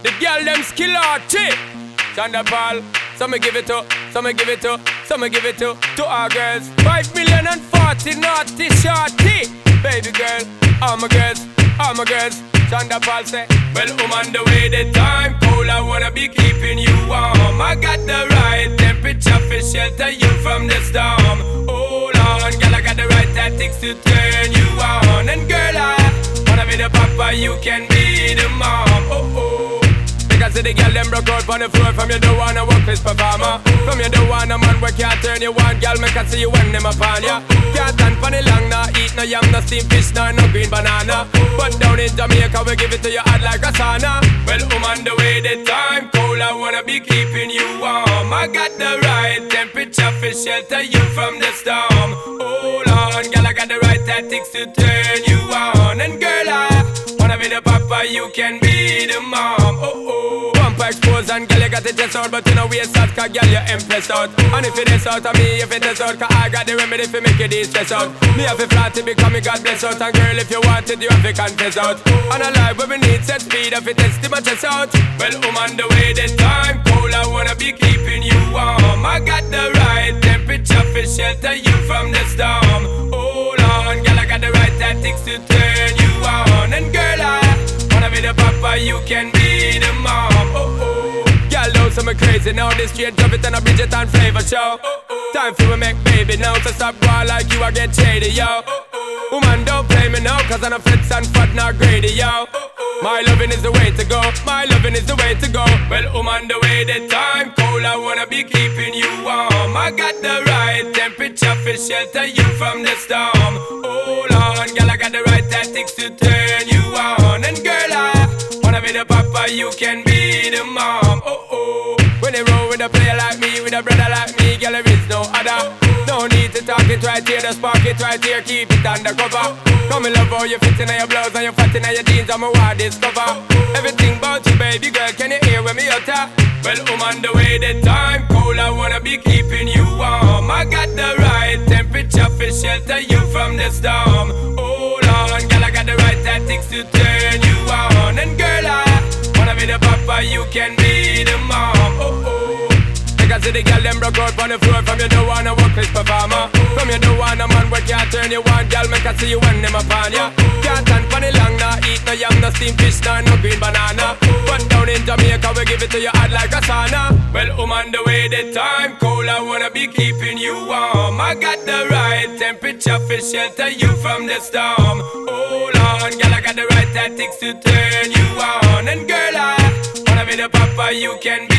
The girl them skill arty. Chanda Paul, some me give it to, some me give it to, some me give it to our girls. 5,040,000 naughty shorty. Baby girl, all my girls, all my girls. Chanda Paul say, well, on the way the time cold, I wanna be keeping you warm. I got the right temperature for shelter you from the storm. Hold on, girl, I got the right tactics to turn you on. And girl, I wanna be the papa, you can be the mom. Oh, oh. Because the girl them broke out on the floor. From you don't wanna work this performer. From you don't want a man where can't turn you on. Girl, make I see you when them upon ya. Can't stand for the long, nah eat no yam, no steamed fish, no green banana. But down in Jamaica we give it to you hot like a sauna. Well, on the way the time cold, I wanna be keeping you warm. I got the right temperature for shelter you from the storm. Hold on, girl, I got the right tactics to turn you on. And girl, I wanna be the papa, you can be the mom. Oh, oh. Bumper exposed and girl, you got the chest out, but you know waist out, cause girl, you impressed out. And if it is out of me, if it is out, cause I got the remedy for make you de-stress out. Me have a flat to become me God bless out. And girl, if you want it, you have to confess out. And a life where we need set speed, if it is to my chest out. Well, on the way the time cold, I wanna be keeping you warm. I got the right temperature for shelter you from the storm. Hold on, girl, I got the right tactics to turn you on. And girl, I wanna be the papa, you can be the mom. Oh, oh. Girl, know some crazy now. This straight drop it and a Bridget and flavor show. Time for we make baby now. So stop going like you, I get shady, yo. Woman, don't play me now, cause I'm a fits and fat, not greedy, yo. My loving is the way to go. My loving is the way to go. Well, on the way the time cold, I wanna be keeping you warm. I got the right temperature for shelter you from the storm. Hold on, girl, I got the right tactics to turn you on. And girl, I wanna be the papa, you can be the mom. Oh, oh. When they roll with a player like me, with a brother like me, girl, there is no other. No need to talk it right here, just spark it right here, keep it undercover. Come and love how you fit in your blouse and you fat in your jeans, I'm a wild discover. Everything about you, baby girl, can you hear when me utter? Well, on the way the time cold, I wanna be keeping you warm. I got the right temperature for shelter you from the storm. Hold on, girl, I got the right tactics to turn you on. And girl, I wanna be the papa, you can be the mom. Oh, oh. Because the girl them broke out on the floor. From you don't wanna work this performer. From you don't want a man where can't turn you on. Girl, make I see you when them upon ya. Can't stand for the long, nah eat no yam, no steamed fish, no green banana. But down in Jamaica we give it to you hot like a sauna. Well, on the way the time cold, I wanna be keeping you warm. I got the right temperature for shelter you from the storm. Hold on, girl, I got the right tactics to turn you on. And girl, I wanna be the papa, you can be